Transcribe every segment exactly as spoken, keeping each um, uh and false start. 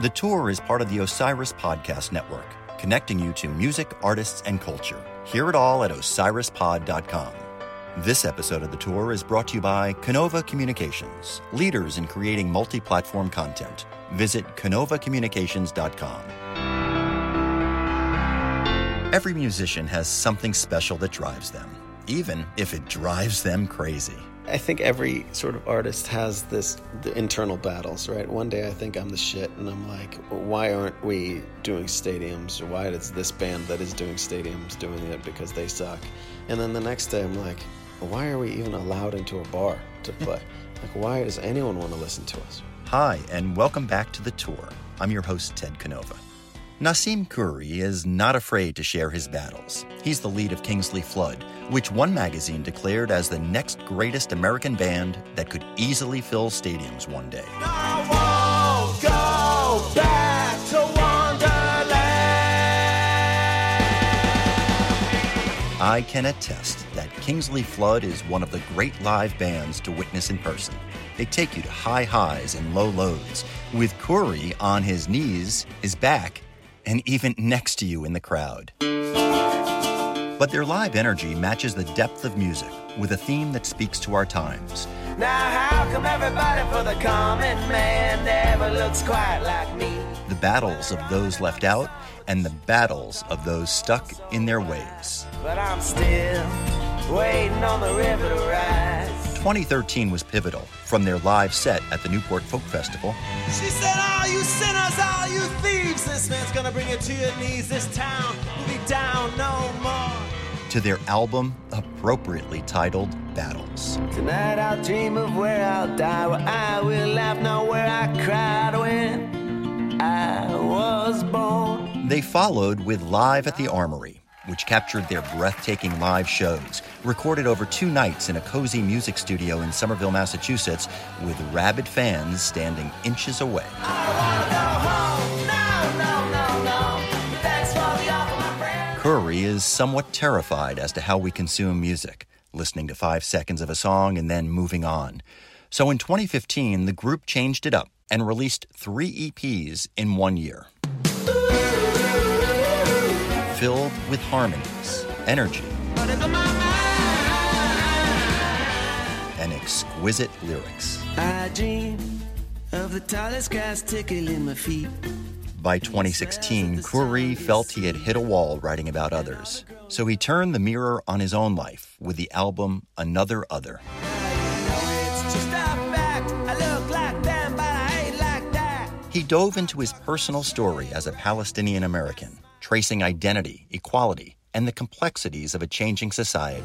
The Tour is part of the Osiris Podcast Network, connecting you to music, artists, and culture. Hear it all at osiris pod dot com. This episode of The Tour is brought to you by Canova Communications, leaders in creating multi-platform content. Visit canova communications dot com. Every musician has something special that drives them, even if it drives them crazy. I think every sort of artist has this the internal battles, right? One day I think I'm the shit, and I'm like, why aren't we doing stadiums? Or why is this band that is doing stadiums doing it because they suck? And then the next day I'm like, why are we even allowed into a bar to play? Like, why does anyone want to listen to us? Hi, and welcome back to The Tour. I'm your host, Ted Canova. Nasim Khoury is not afraid to share his battles. He's the lead of Kingsley Flood, which one magazine declared as the next greatest American band that could easily fill stadiums one day. I won't go back to Wonderland. I can attest that Kingsley Flood is one of the great live bands to witness in person. They take you to high highs and low lows, with Khoury on his knees, his back, and even next to you in the crowd. But their live energy matches the depth of music with a theme that speaks to our times. Now how come everybody for the common man never looks quite like me? The battles of those left out and the battles of those stuck in their ways. But I'm still waiting on the river to rise. twenty thirteen was pivotal from their live set at the Newport Folk Festival. She said, all you sinners, all you thieves, this man's gonna bring you to your knees. This town will be down no more. To their album, appropriately titled Battles. Tonight I'll dream of where I'll die, where I will laugh, not where I cried when I was born. They followed with Live at the Armory, which captured their breathtaking live shows, recorded over two nights in a cozy music studio in Somerville, Massachusetts, with rabid fans standing inches away. I wanna go home. No, no, no, no. Thanks for the offer, my friend. Khoury is somewhat terrified as to how we consume music, listening to five seconds of a song and then moving on. So in twenty fifteen, the group changed it up and released three E Ps in one year. Filled with harmonies, energy, and exquisite lyrics. I dream of the tallest grass tickling my feet. By twenty sixteen, Khoury felt he had hit a wall writing about others, so he turned the mirror on his own life with the album Another Other. It's just a fact. I look like them, but I ain't like that. He dove into his personal story as a Palestinian American, tracing identity, equality, and the complexities of a changing society.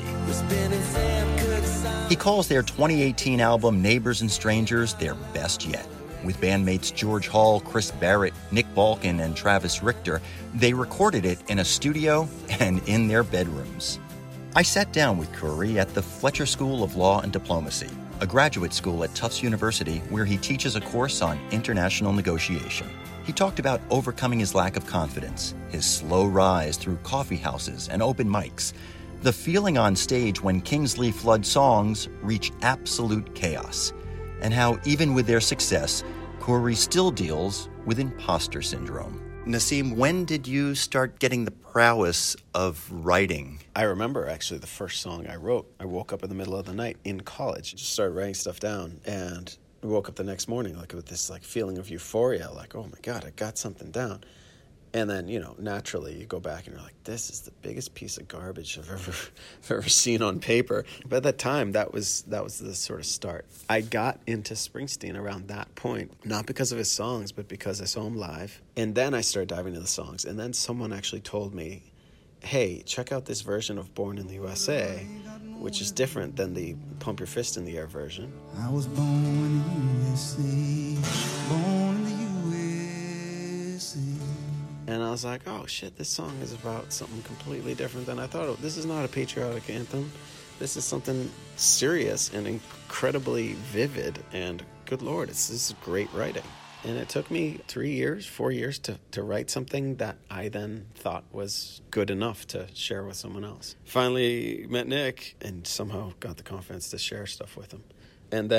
He calls their twenty eighteen album Neighbors and Strangers their best yet. With bandmates George Hall, Chris Barrett, Nick Balkin, and Travis Richter, they recorded it in a studio and in their bedrooms. I sat down with Khoury at the Fletcher School of Law and Diplomacy, a graduate school at Tufts University where he teaches a course on international negotiation. He talked about overcoming his lack of confidence, his slow rise through coffee houses and open mics, the feeling on stage when Kingsley Flood songs reach absolute chaos, and how even with their success, Khoury still deals with imposter syndrome. Nasim, when did you start getting the prowess of writing? I remember actually the first song I wrote. I woke up in the middle of the night in college, just started writing stuff down, and I woke up the next morning like with this like feeling of euphoria, like, oh my God, I got something down. And then, you know, naturally you go back and you're like, this is the biggest piece of garbage I've ever I've ever seen on paper. But at that time, that was that was the sort of start. I got into Springsteen around that point, not because of his songs, but because I saw him live. And then I started diving into the songs. And then someone actually told me, hey, check out this version of Born in the U S A, which is different than the Pump Your Fist in the Air version. I was born in the U S A, born in the U S A. And I was like, oh, shit, this song is about something completely different than I thought. This is not a patriotic anthem. This is something serious and incredibly vivid. And good Lord, it's, this is great writing. And it took me three years, four years to, to write something that I then thought was good enough to share with someone else. Finally met Nick and somehow got the confidence to share stuff with him. And then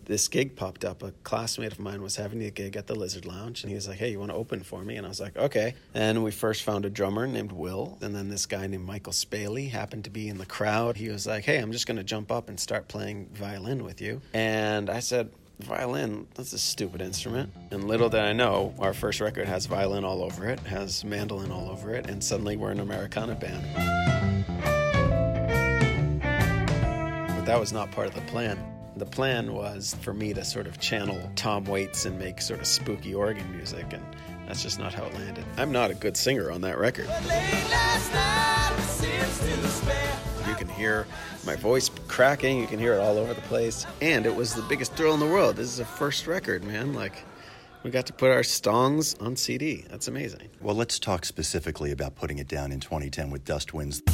this gig popped up. A classmate of mine was having a gig at the Lizard Lounge, and he was like, hey, you want to open for me? And I was like, okay. And we first found a drummer named Will, and then this guy named Michael Spaley happened to be in the crowd. He was like, hey, I'm just going to jump up and start playing violin with you. And I said, violin, that's a stupid instrument. And little did I know, our first record has violin all over it, has mandolin all over it, and suddenly we're an Americana band. But that was not part of the plan. The plan was for me to sort of channel Tom Waits and make sort of spooky organ music, and that's just not how it landed. I'm not a good singer on that record. You can hear my voice cracking, you can hear it all over the place, and it was the biggest thrill in the world. This is a first record, man. Like, we got to put our songs on C D. That's amazing. Well, let's talk specifically about putting it down in twenty ten with Dust Winds.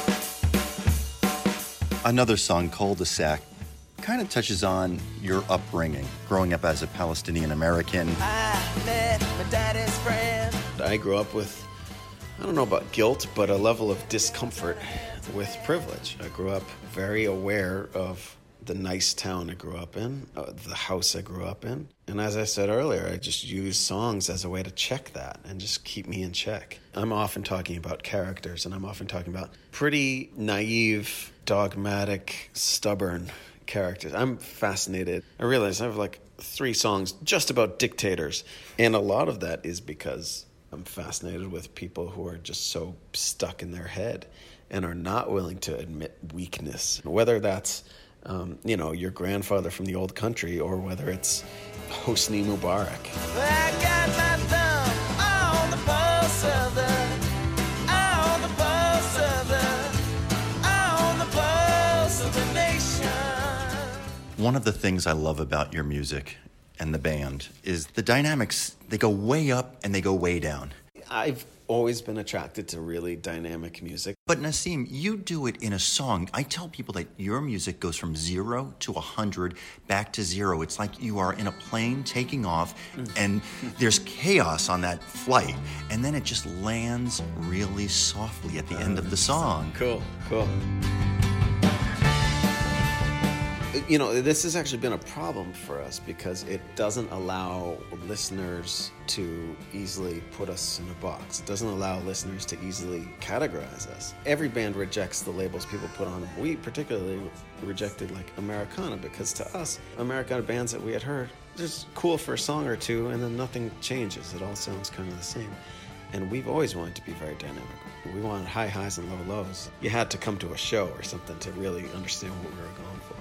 Another song, Cul-de-sac, kind of touches on your upbringing, growing up as a Palestinian American. I met my daddy's friend. I grew up with, I don't know about guilt, but a level of discomfort with privilege. I grew up very aware of the nice town I grew up in, uh, the house I grew up in. And as I said earlier, I just use songs as a way to check that and just keep me in check. I'm often talking about characters, and I'm often talking about pretty naive, dogmatic, stubborn characters. I'm fascinated. I realize I have like three songs just about dictators, and a lot of that is because I'm fascinated with people who are just so stuck in their head and are not willing to admit weakness, whether that's um, you know, your grandfather from the old country, or whether it's Hosni Mubarak. I got my thumb on the pulse of the, on the pulse of the, on the pulse of the nation. One of the things I love about your music and the band is the dynamics. They go way up and they go way down. I've always been attracted to really dynamic music. But Nassim, you do it in a song. I tell people that your music goes from zero to a hundred, back to zero. It's like you are in a plane taking off, and there's chaos on that flight, and then it just lands really softly at the end of the song. Cool, cool. You know, this has actually been a problem for us because it doesn't allow listeners to easily put us in a box. It doesn't allow listeners to easily categorize us. Every band rejects the labels people put on them. We particularly rejected like Americana because to us, Americana bands that we had heard, just cool for a song or two, and then nothing changes. It all sounds kind of the same. And we've always wanted to be very dynamic. We wanted high highs and low lows. You had to come to a show or something to really understand what we were going for.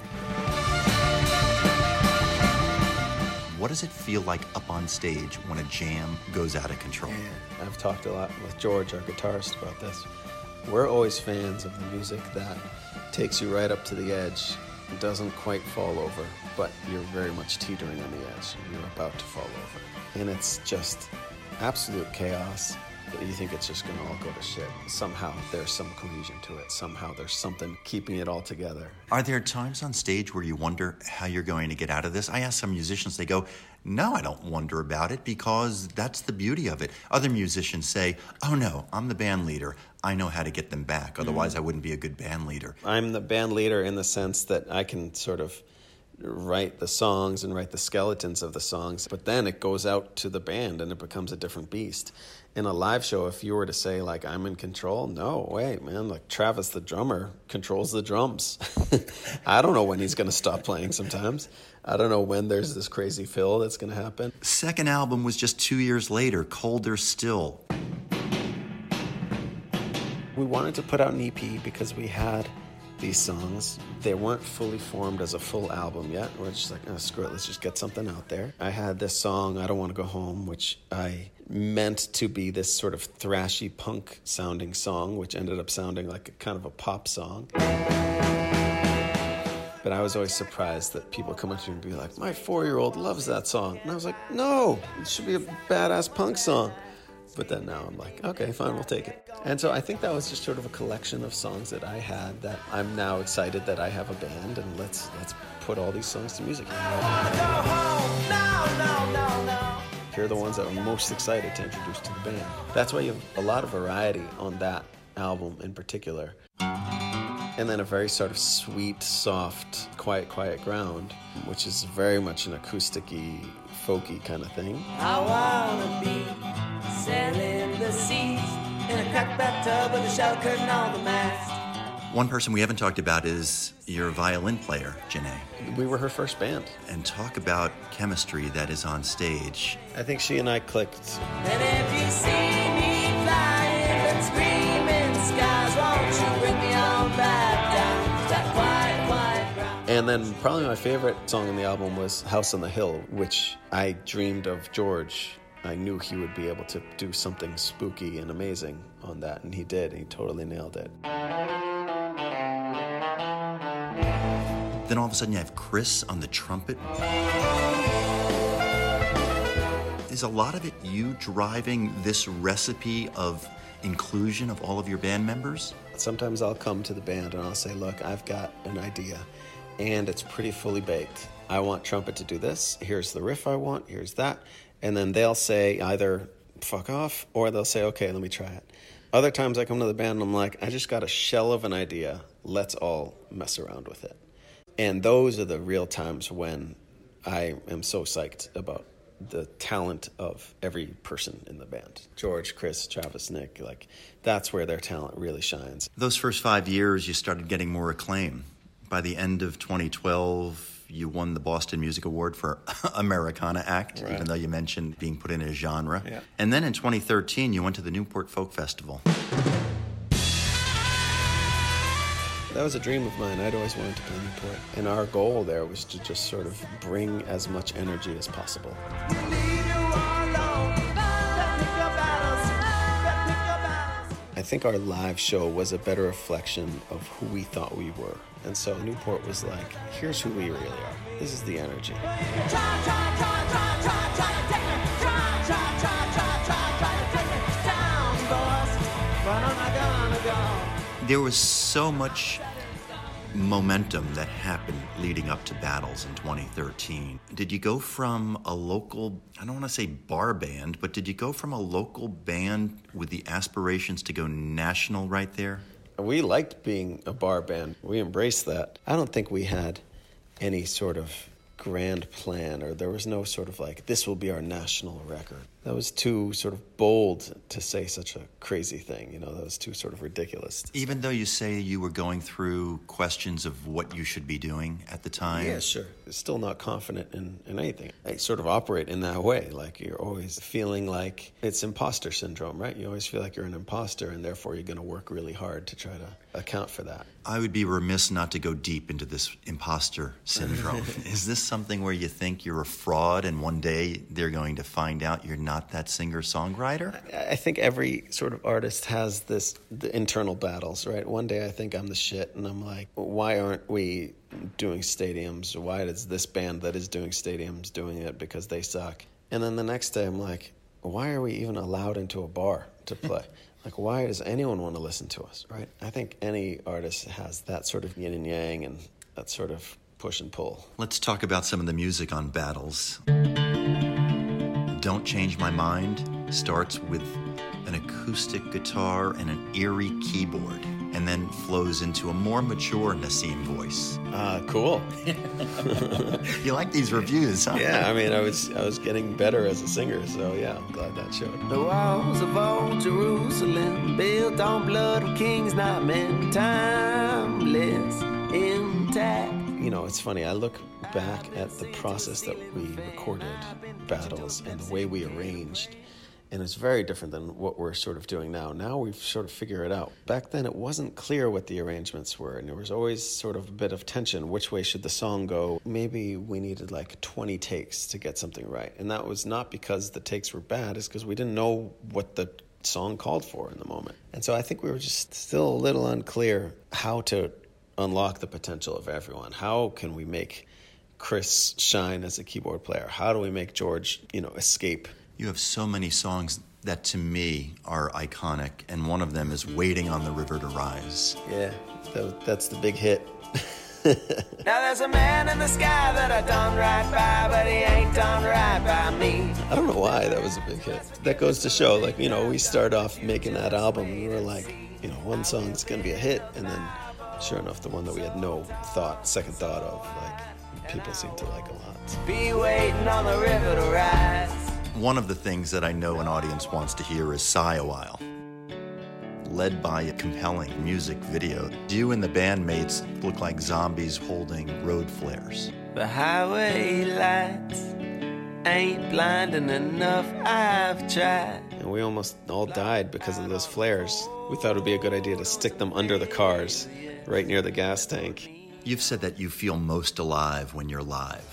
What does it feel like up on stage when a jam goes out of control? Yeah, I've talked a lot with George, our guitarist, about this. We're always fans of the music that takes you right up to the edge. It doesn't quite fall over, but you're very much teetering on the edge. You're about to fall over. And it's just absolute chaos. You think it's just going to all go to shit. Somehow there's some cohesion to it. Somehow there's something keeping it all together. Are there times on stage where you wonder how you're going to get out of this? I ask some musicians, they go, no, I don't wonder about it because that's the beauty of it. Other musicians say, oh no, I'm the band leader. I know how to get them back. Otherwise mm. I wouldn't be a good band leader. I'm the band leader in the sense that I can sort of write the songs and write the skeletons of the songs, but then it goes out to the band and it becomes a different beast. In a live show, if you were to say, like, I'm in control, no, wait, man, like, Travis, the drummer, controls the drums. I don't know when he's going to stop playing sometimes. I don't know when there's this crazy fill that's going to happen. Second album was just two years later, Colder Still. We wanted to put out an E P because we had these songs. They weren't fully formed as a full album yet. We're just like, oh, screw it, let's just get something out there. I had this song, I Don't Want to Go Home, which I meant to be this sort of thrashy punk sounding song, which ended up sounding like a kind of a pop song. But I was always surprised that people come up to me and be like, my four-year-old loves that song. And I was like, no, it should be a badass punk song. But then now I'm like, okay, fine, we'll take it. And so I think that was just sort of a collection of songs that I had that I'm now excited that I have a band, and let's let's put all these songs to music. Here are the ones that I'm most excited to introduce to the band. That's why you have a lot of variety on that album in particular. And then a very sort of sweet, soft, quiet, quiet ground, which is very much an acoustic-y, folky kind of thing. I wanna be sailing the seas in a cracked bathtub with a shower curtain on the mast. One person we haven't talked about is your violin player, Janae. We were her first band. And talk about chemistry that is on stage. I think she and I clicked. And if you see me flying and screaming skies, won't you bring me on back down to that quiet, quiet ground? And then probably my favorite song on the album was House on the Hill, which I dreamed of George. I knew he would be able to do something spooky and amazing on that, and he did. He totally nailed it. Then all of a sudden you have Chris on the trumpet. Is a lot of it you driving this recipe of inclusion of all of your band members? Sometimes I'll come to the band and I'll say, look, I've got an idea and it's pretty fully baked. I want trumpet to do this. Here's the riff I want. Here's that. And then they'll say either fuck off or they'll say, okay, let me try it. Other times I come to the band and I'm like, I just got a shell of an idea. Let's all mess around with it. And those are the real times when I am so psyched about the talent of every person in the band. George, Chris, Travis, Nick, like that's where their talent really shines. Those first five years, you started getting more acclaim. By the end of twenty twelve, you won the Boston Music Award for Americana Act, right. Even though you mentioned being put in a genre. Yeah. And then in twenty thirteen, you went to the Newport Folk Festival. That was a dream of mine. I'd always wanted to play Newport. And our goal there was to just sort of bring as much energy as possible. I think our live show was a better reflection of who we thought we were. And so Newport was like, here's who we really are. This is the energy. There was so much momentum that happened leading up to Battles in twenty thirteen. Did you go from a local, I don't want to say bar band, but did you go from a local band with the aspirations to go national right there? We liked being a bar band. We embraced that. I don't think we had any sort of grand plan, or there was no sort of like, this will be our national record. That was too sort of bold to say such a crazy thing, you know, that was too sort of ridiculous. Even though you say you were going through questions of what you should be doing at the time? Yeah, sure. Still not confident in, in anything. I sort of operate in that way, like you're always feeling like it's imposter syndrome, right? You always feel like you're an imposter, and therefore you're going to work really hard to try to account for that. I would be remiss not to go deep into this imposter syndrome. Is this something where you think you're a fraud and one day they're going to find out you're not that singer-songwriter? I, I think every sort of artist has this the internal battles, right? One day I think I'm the shit, and I'm like, why aren't we doing stadiums? Why is this band that is doing stadiums doing it because they suck? And then the next day I'm like, why are we even allowed into a bar to play? Like, why does anyone want to listen to us, right? I think any artist has that sort of yin and yang and that sort of push and pull. Let's talk about some of the music on Battles. Don't Change My Mind starts with an acoustic guitar and an eerie keyboard, and then flows into a more mature Nassim voice. Ah, uh, cool. You like these reviews, huh? Yeah, I mean, I was I was getting better as a singer, so yeah, I'm glad that showed. The walls of old Jerusalem, built on blood of kings, not men, timeless, intact. You know, it's funny, I look back at the process that we recorded Battles and the way we arranged, and it's very different than what we're sort of doing now. Now we've sort of figured it out. Back then it wasn't clear what the arrangements were, and there was always sort of a bit of tension. Which way should the song go? Maybe we needed like twenty takes to get something right, and that was not because the takes were bad, it's because we didn't know what the song called for in the moment. And so I think we were just still a little unclear how to unlock the potential of everyone. How can we make Chris shine as a keyboard player? How do we make George, you know, escape? You have so many songs that to me are iconic, and one of them is Waiting on the River to Rise. Yeah, that, that's the big hit. Now there's a man in the sky that I done right by, but he ain't done right by me. I don't know why that was a big hit. That goes to show, like, you know, we start off making that album and we were like, you know, one song's gonna be a hit, and then Sure enough, the one that we had no thought, second thought of, like, people seem to like a lot. Be waiting on the river to rise. One of the things that I know an audience wants to hear is Sigh a While. Led by a compelling music video, you and the bandmates look like zombies holding road flares. The highway lights ain't blinding enough, I've tried. And we almost all died because of those flares. We thought it would be a good idea to stick them under the cars, right near the gas tank. You've said that you feel most alive when you're live.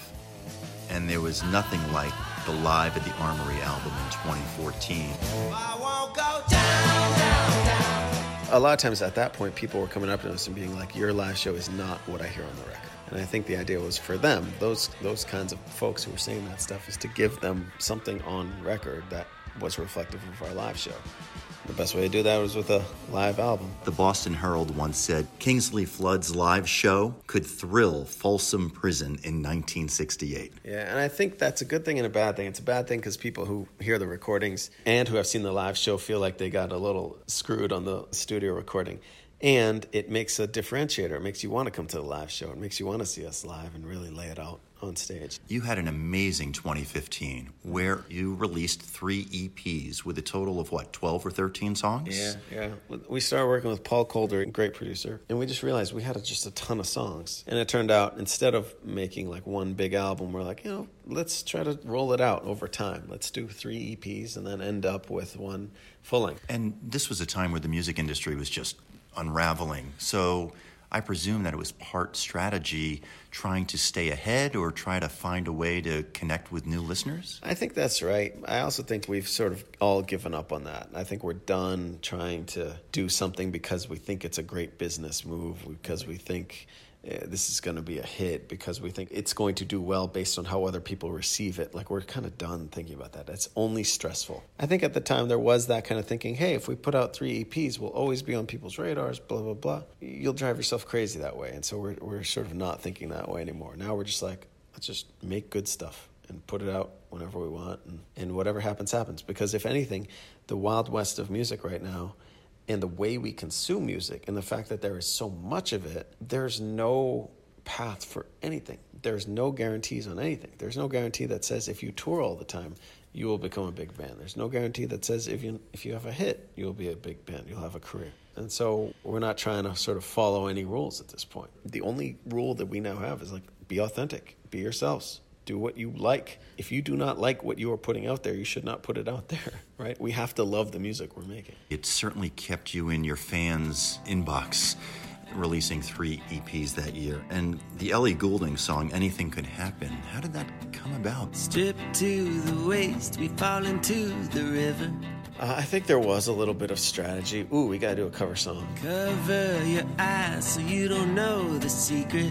And there was nothing like the Live at the Armory album in twenty fourteen. I won't go down, down, down. A lot of times at that point, people were coming up to us and being like, your live show is not what I hear on the record. And I think the idea was for them, those those kinds of folks who were saying that stuff, is to give them something on record that was reflective of our live show. The best way to do that was with a live album. The Boston Herald once said, Kingsley Flood's live show could thrill Folsom Prison in nineteen sixty-eight. Yeah, and I think that's a good thing and a bad thing. It's a bad thing because people who hear the recordings and who have seen the live show feel like they got a little screwed on the studio recording. And it makes a differentiator. It makes you want to come to the live show. It makes you want to see us live and really lay it out on stage. You had an amazing twenty fifteen where you released three E Ps with a total of, what, twelve or thirteen songs? Yeah, yeah. We started working with Paul Calder, a great producer, and we just realized we had just a ton of songs. And it turned out, instead of making like one big album, we're like, you know, let's try to roll it out over time. Let's do three E Ps and then end up with one full length. And this was a time where the music industry was just unraveling. So I presume that it was part strategy, trying to stay ahead or try to find a way to connect with new listeners? I think that's right. I also think we've sort of all given up on that. I think we're done trying to do something because we think it's a great business move, because we think uh, this is going to be a hit, because we think it's going to do well based on how other people receive it. Like, we're kind of done thinking about that. It's only stressful. I think at the time there was that kind of thinking, hey, if we put out three E Ps, we'll always be on people's radars, blah, blah, blah. You'll drive yourself crazy that way. And so we're we're sort of not thinking that way anymore. Now we're just like, let's just make good stuff and put it out whenever we want, and, and whatever happens, happens. Because if anything, the Wild West of music right now, and the way we consume music, and the fact that there is so much of it, there's no path for anything. There's no guarantees on anything. There's no guarantee that says if you tour all the time, you will become a big band. There's no guarantee that says if you if you have a hit, you'll be a big band, you'll have a career. And so we're not trying to sort of follow any rules at this point. The only rule that we now have is like, be authentic, be yourselves. Do what you like. If you do not like what you are putting out there, you should not put it out there, right? We have to love the music we're making. It certainly kept you in your fans' inbox, releasing three E Ps that year. And the Ellie Goulding song, Anything Could Happen, how did that come about? Stripped to the waist, we fall into the river. Uh, I think there was a little bit of strategy. Ooh, we gotta do a cover song. Cover your eyes so you don't know the secret.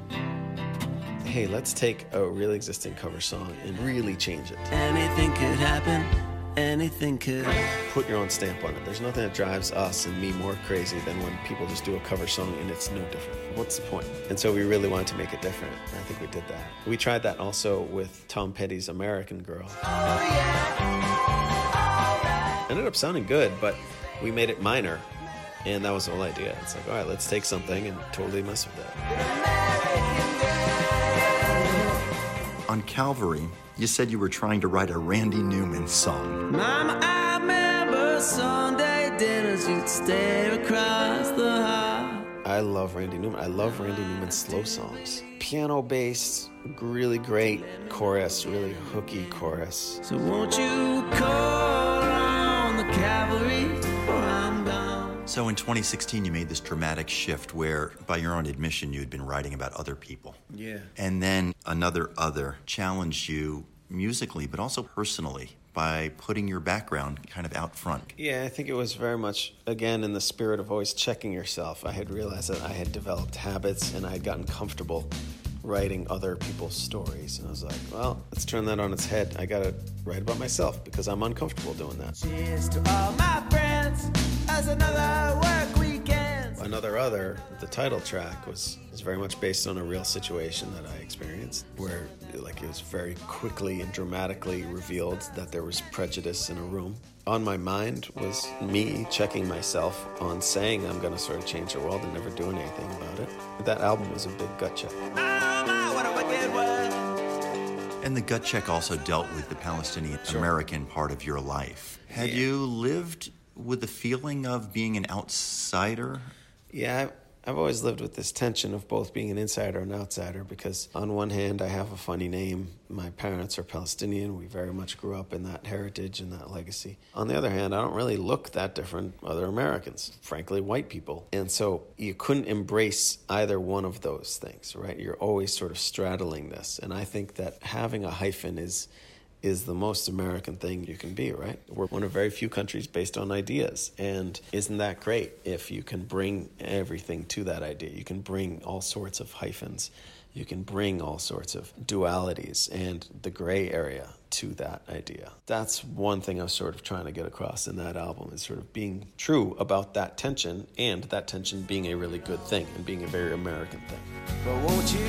Hey, let's take a really existing cover song and really change it. Anything could happen, anything could. Put your own stamp on it. There's nothing that drives us and me more crazy than when people just do a cover song and it's no different. What's the point? And so we really wanted to make it different. And I think we did that. We tried that also with Tom Petty's American Girl. Oh yeah, all right. Ended up sounding good, but we made it minor. And that was the whole idea. It's like, all right, let's take something and totally mess with that. On Calvary, you said you were trying to write a Randy Newman song. Mama, I remember Sunday dinners, you'd stare across the hall. I love Randy Newman. I love Randy Newman's slow songs. Piano-based, really great chorus, really hooky chorus. So won't you call on the cavalry or I'm gone. So in twenty sixteen, you made this dramatic shift where, by your own admission, you had been writing about other people. Yeah. And then another other challenged you musically, but also personally, by putting your background kind of out front. Yeah, I think it was very much, again, in the spirit of always checking yourself. I had realized that I had developed habits and I had gotten comfortable writing other people's stories. And I was like, well, let's turn that on its head. I gotta write about myself because I'm uncomfortable doing that. Cheers to all my friends as another work weekend. Another Other, the title track, was, was very much based on a real situation that I experienced, where like it was very quickly and dramatically revealed that there was prejudice in a room. On my mind was me checking myself on saying I'm going to sort of change the world and never doing anything about it. That album was a big gut check. Oh my, what a wicked world. And the gut check also dealt with the Palestinian American part of your life. Had Yeah. you lived with the feeling of being an outsider? Yeah, I've always lived with this tension of both being an insider and outsider, because on one hand, I have a funny name. My parents are Palestinian. We very much grew up in that heritage and that legacy. On the other hand, I don't really look that different from other Americans, frankly, white people. And so you couldn't embrace either one of those things, right? You're always sort of straddling this. And I think that having a hyphen is is the most American thing you can be, right? We're one of very few countries based on ideas. And isn't that great if you can bring everything to that idea? You can bring all sorts of hyphens. You can bring all sorts of dualities and the gray area to that idea. That's one thing I was sort of trying to get across in that album, is sort of being true about that tension, and that tension being a really good thing and being a very American thing. But won't you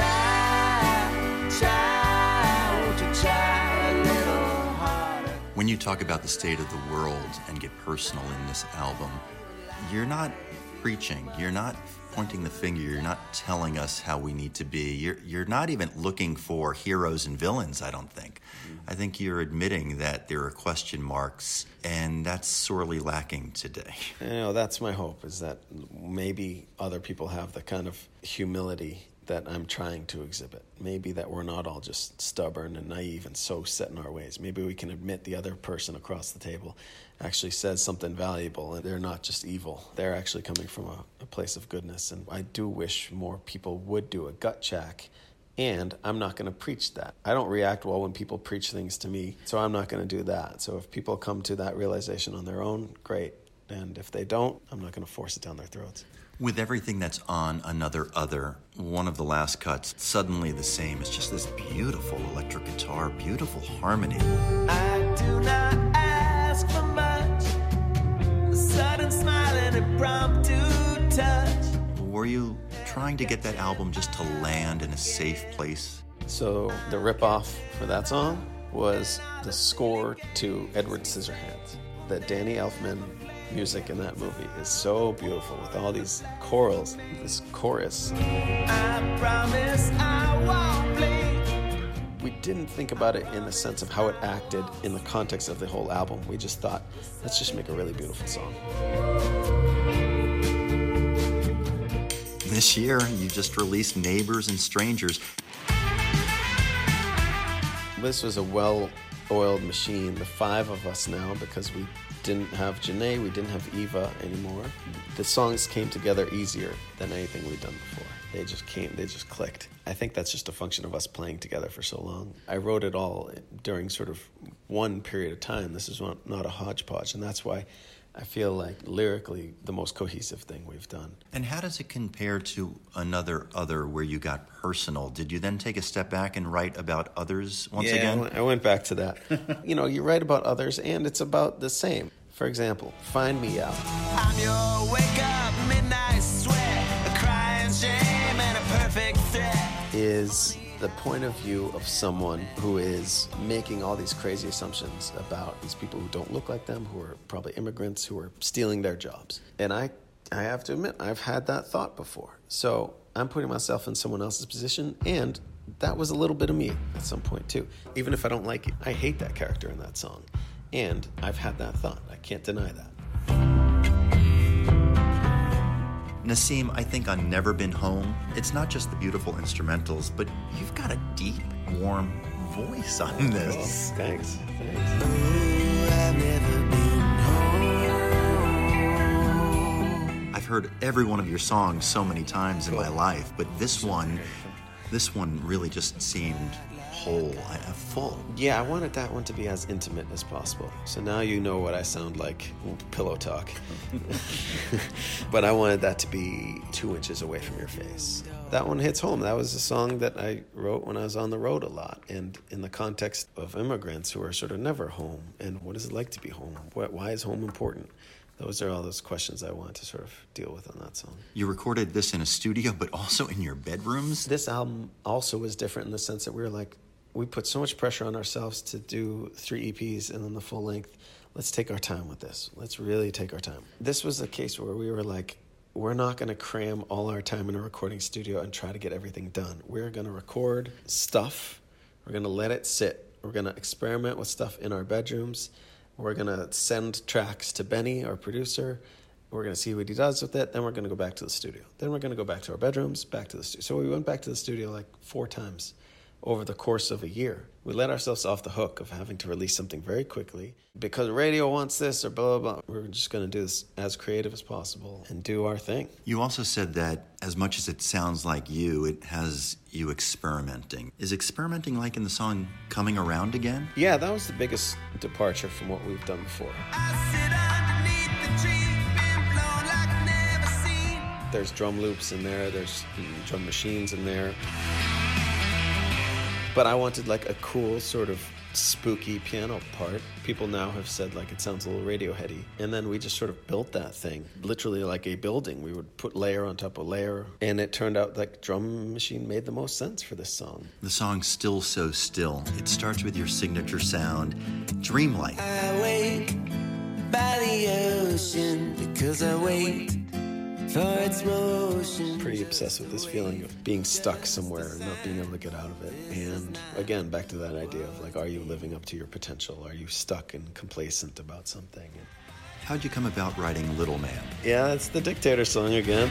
try, try, won't you try a little harder? When you talk about the state of the world and get personal in this album, you're not preaching, you're not pointing the finger, you're not telling us how we need to be. You're you're not even looking for heroes and villains, I don't think. Mm-hmm. I think you're admitting that there are question marks, and that's sorely lacking today. You know, that's my hope, is that maybe other people have the kind of humility that I'm trying to exhibit. Maybe that we're not all just stubborn and naive and so set in our ways. Maybe we can admit the other person across the table actually says something valuable, and they're not just evil. They're actually coming from a, a place of goodness. And I do wish more people would do a gut check, and I'm not going to preach that. I don't react well when people preach things to me, so I'm not going to do that. So if people come to that realization on their own, great. And if they don't, I'm not going to force it down their throats. With everything that's on Another Other, one of the last cuts, Suddenly the Same, is just this beautiful electric guitar, beautiful harmony. I do not ask for much, a sudden smile and impromptu touch. Were you trying to get that album just to land in a safe place? So the ripoff for that song was the score to Edward Scissorhands. The Danny Elfman music in that movie is so beautiful, with all these chorals, this chorus. I promise I won't blink. We didn't think about it in the sense of how it acted in the context of the whole album. We just thought, let's just make a really beautiful song. This year, you just released Neighbors and Strangers. This was a well-oiled machine, the five of us now, because we didn't have Janae, we didn't have Eva anymore. The songs came together easier than anything we'd done before. They just came, they just clicked. I think that's just a function of us playing together for so long. I wrote it all during sort of one period of time. This is not, not a hodgepodge, and that's why I feel like lyrically the most cohesive thing we've done. And how does it compare to Another Other, where you got personal? Did you then take a step back and write about others once yeah, again? I went, I went back to that. You know, you write about others, and it's about the same. For example, Find Me Out. I'm your wake up, midnight sweat, a crying shame and a perfect threat. Is the point of view of someone who is making all these crazy assumptions about these people who don't look like them, who are probably immigrants, who are stealing their jobs. And I, I have to admit, I've had that thought before. So I'm putting myself in someone else's position, and that was a little bit of me at some point too. Even if I don't like it, I hate that character in that song. And I've had that thought. I can't deny that. Nassim, I think on Never Been Home, it's not just the beautiful instrumentals, but you've got a deep, warm voice on this. Oh, thanks. Thanks. I've never been home. I've heard every one of your songs so many times in my life, but this one, this one really just seemed whole, uh, full. Yeah, I wanted that one to be as intimate as possible. So now you know what I sound like, pillow talk. But I wanted that to be two inches away from your face. That one hits home. That was a song that I wrote when I was on the road a lot, and in the context of immigrants who are sort of never home. And what is it like to be home? Why is home important? Those are all those questions I wanted to sort of deal with on that song. You recorded this in a studio, but also in your bedrooms? This album also was different in the sense that we were like, we put so much pressure on ourselves to do three E Ps and then the full length. Let's take our time with this. Let's really take our time. This was a case where we were like, we're not going to cram all our time in a recording studio and try to get everything done. We're going to record stuff. We're going to let it sit. We're going to experiment with stuff in our bedrooms. We're going to send tracks to Benny, our producer. We're going to see what he does with it. Then we're going to go back to the studio. Then we're going to go back to our bedrooms, back to the studio. So we went back to the studio like four times over the course of a year. We let ourselves off the hook of having to release something very quickly because radio wants this or blah, blah, blah. We're just going to do this as creative as possible and do our thing. You also said that as much as it sounds like you, it has you experimenting. Is experimenting like in the song Coming Around Again? Yeah, that was the biggest departure from what we've done before. I sit underneath the tree, been blown like never seen. There's drum loops in there, there's drum machines in there. But I wanted like a cool sort of spooky piano part. People now have said like it sounds a little Radioheady. And then we just sort of built that thing, literally like a building. We would put layer on top of layer. And it turned out like drum machine made the most sense for this song. The song Still So Still. It starts with your signature sound, dreamlike. I wake by the ocean because I wait for its motion. Pretty obsessed with this feeling of being stuck somewhere and not being able to get out of it. And again, back to that idea of like, are you living up to your potential? Are you stuck and complacent about something? How'd you come about writing Little Man? Yeah, it's the Dictator song again.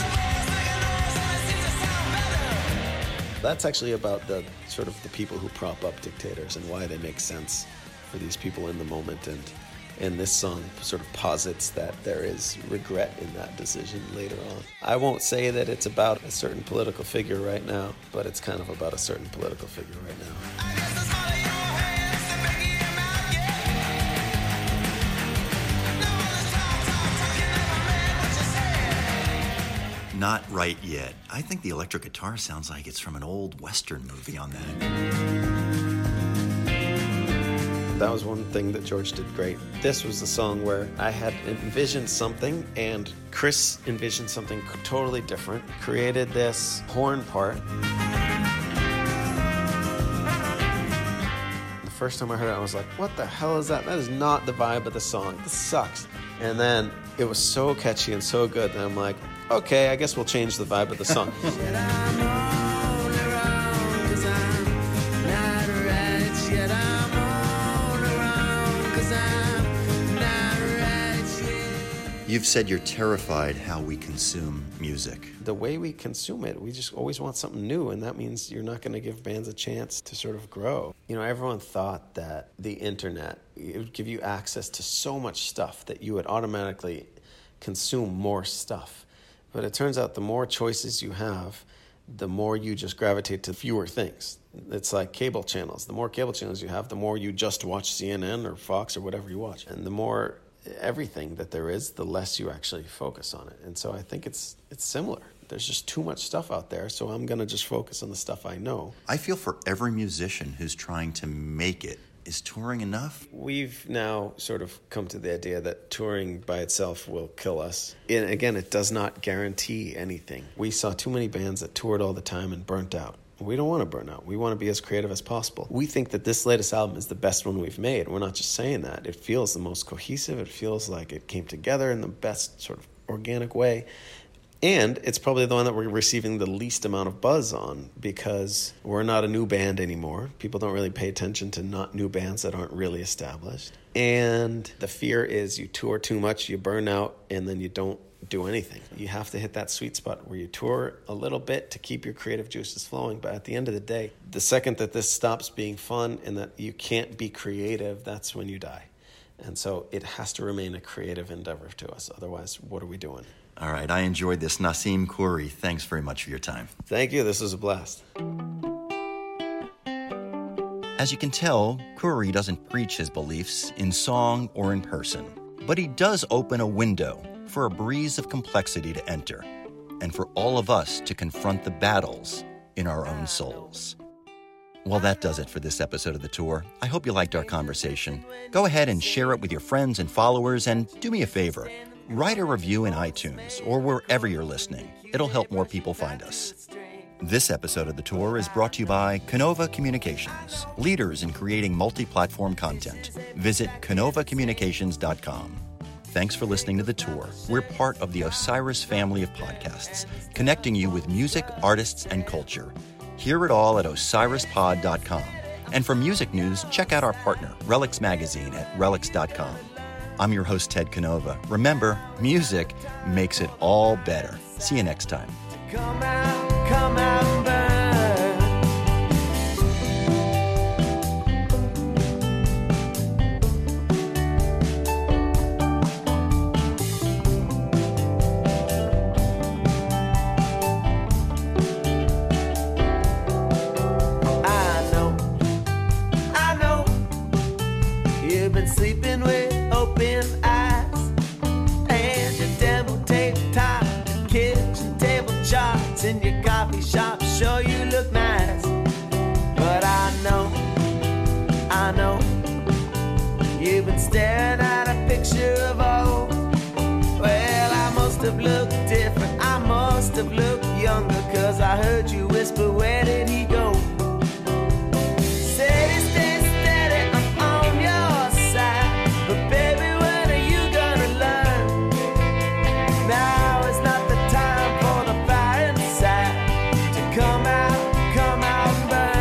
That's actually about the sort of the people who prop up dictators and why they make sense for these people in the moment. And And this song sort of posits that there is regret in that decision later on. I won't say that it's about a certain political figure right now, but it's kind of about a certain political figure right now. I guess the smaller your hands, the bigger your mouth gets. No other talk, talk, talk, you never meant what you said. Not Right Yet. I think the electric guitar sounds like it's from an old Western movie on that. That was one thing that George did great. This was the song where I had envisioned something and Chris envisioned something totally different, created this horn part. The first time I heard it, I was like, what the hell is that? That is not the vibe of the song. This sucks. And then it was so catchy and so good that I'm like, okay, I guess we'll change the vibe of the song. Yet I'm all around 'cause I'm not right. Yet I'm all around 'cause I'm not right yet. You've said you're terrified how we consume music. The way we consume it, we just always want something new, and that means you're not going to give bands a chance to sort of grow. You know, everyone thought that the internet, it would give you access to so much stuff that you would automatically consume more stuff. But it turns out the more choices you have, the more you just gravitate to fewer things. It's like cable channels. The more cable channels you have, the more you just watch C N N or Fox or whatever you watch. And the more everything that there is, the less you actually focus on it. And so I think it's it's similar. There's just too much stuff out there, so I'm going to just focus on the stuff I know. I feel for every musician who's trying to make it. Is touring enough? We've now sort of come to the idea that touring by itself will kill us. And again, it does not guarantee anything. We saw too many bands that toured all the time and burnt out. We don't want to burn out. We want to be as creative as possible. We think that this latest album is the best one we've made. We're not just saying that. It feels the most cohesive. It feels like it came together in the best sort of organic way. And it's probably the one that we're receiving the least amount of buzz on because we're not a new band anymore. People don't really pay attention to not new bands that aren't really established. And the fear is you tour too much, you burn out, and then you don't do anything. You have to hit that sweet spot where you tour a little bit to keep your creative juices flowing. But at the end of the day, the second that this stops being fun and that you can't be creative, that's when you die. And so it has to remain a creative endeavor to us. Otherwise, what are we doing? All right, I enjoyed this. Nasim Khoury, thanks very much for your time. Thank you. This was a blast. As you can tell, Khoury doesn't preach his beliefs in song or in person, but he does open a window for a breeze of complexity to enter and for all of us to confront the battles in our own souls. Well, that does it for this episode of The Tour. I hope you liked our conversation. Go ahead and share it with your friends and followers, and do me a favor. Write a review in iTunes or wherever you're listening. It'll help more people find us. This episode of The Tour is brought to you by Canova Communications, leaders in creating multi-platform content. Visit canova communications dot com. Thanks for listening to The Tour. We're part of the Osiris family of podcasts, connecting you with music, artists, and culture. Hear it all at osiris pod dot com. And for music news, check out our partner, Relix Magazine, at relix dot com. I'm your host, Ted Canova. Remember, music makes it all better. See you next time. Come out, come out and burn. I know, I know, you've been sleeping with open eyes, and your demo tape top, kitchen table charts in your coffee shop show you look nice. But I know, I know, you've been staring at a picture of old. Well, I must have looked different, I must have looked younger, 'cause I heard you whisper, where did he go? Steady, stay steady, I'm on your side, but baby, when are you gonna learn? Now is not the time for the fire inside to come out, come out and burn.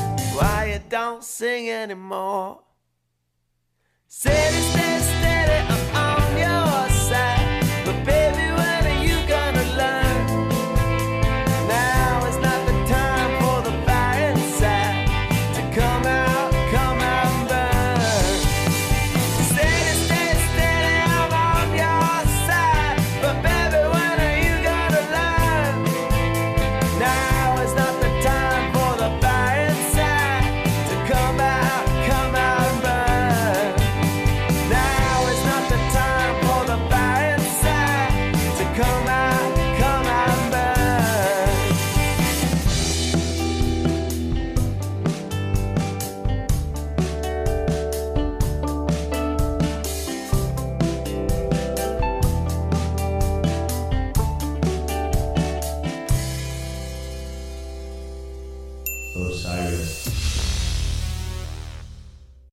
Sing anymore. Steady, steady, steady.